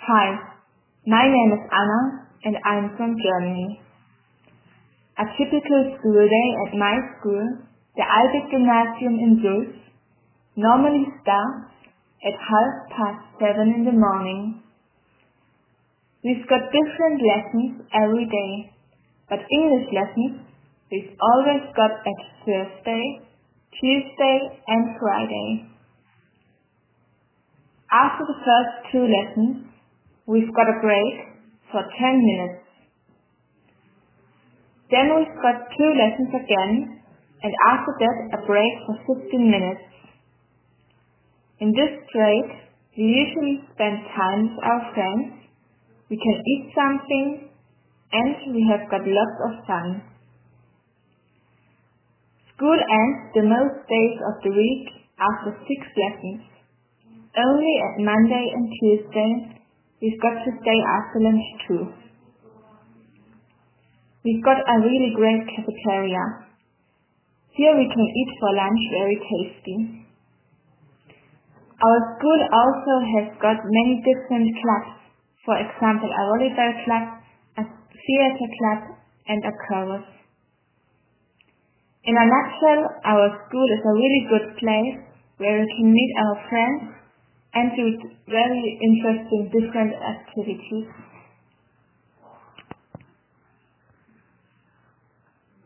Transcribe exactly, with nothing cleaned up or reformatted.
Hi, my name is Anna and I'm from Germany. A typical school day at my school, the Albert Gymnasium in Sulz, normally starts at half past seven in the morning. We've got different lessons every day, but English lessons we've always got at Thursday, Tuesday and Friday. After the first two lessons, we've got a break for ten minutes. Then we've got two lessons again, and after that a break for fifteen minutes. In this break, we usually spend time with our friends, we can eat something, and we have got lots of fun. School ends the most days of the week after six lessons. Only at Monday and Tuesday, we've got to stay after lunch too. We've got a really great cafeteria. Here we can eat for lunch very tasty. Our school also has got many different clubs, for example a volleyball club, a theater club and a chorus. In a nutshell, our school is a really good place where we can meet our friends and do very interesting different activities.